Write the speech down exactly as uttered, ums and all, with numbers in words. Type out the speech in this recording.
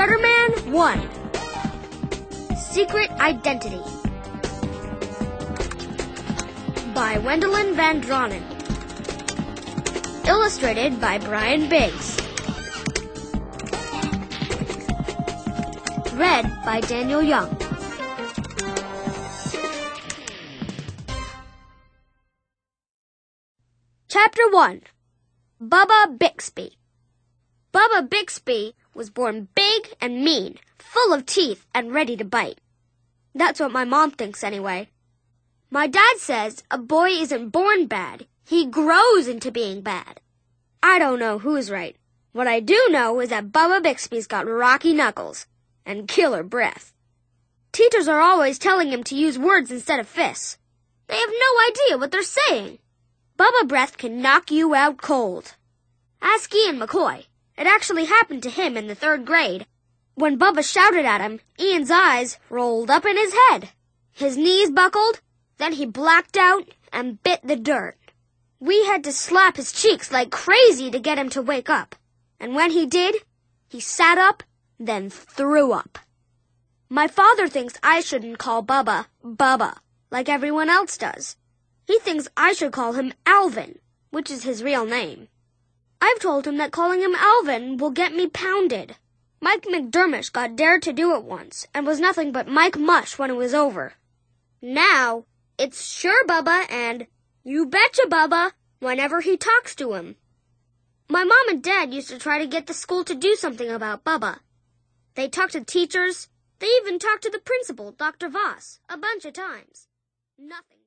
Spider-Man one. Secret Identity by Wendelin Van Dronen. Illustrated by Brian Biggs. Read by Daniel Young. Chapter one. Bubba Bixby. Bubba Bixby was born big and mean, full of teeth and ready to bite. That's what my mom thinks anyway. My dad says a boy isn't born bad, he grows into being bad. I don't know who's right. What I do know is that Bubba Bixby's got rocky knuckles and killer breath. Teachers are always telling him to use words instead of fists. They have no idea what they're saying. Bubba breath can knock you out cold. Ask Ian McCoy. It actually happened to him in the third grade. When Bubba shouted at him, Ian's eyes rolled up in his head. His knees buckled, then he blacked out and bit the dirt. We had to slap his cheeks like crazy to get him to wake up. And when he did, he sat up, then threw up. My father thinks I shouldn't call Bubba Bubba, like everyone else does. He thinks I should call him Alvin, which is his real name. I've told him that calling him Alvin will get me pounded. Mike McDermott got dared to do it once and was nothing but Mike Mush when it was over. Now, it's sure Bubba and you betcha Bubba whenever he talks to him. My mom and dad used to try to get the school to do something about Bubba. They talked to teachers. They even talked to the principal, Doctor Voss, a bunch of times. Nothing.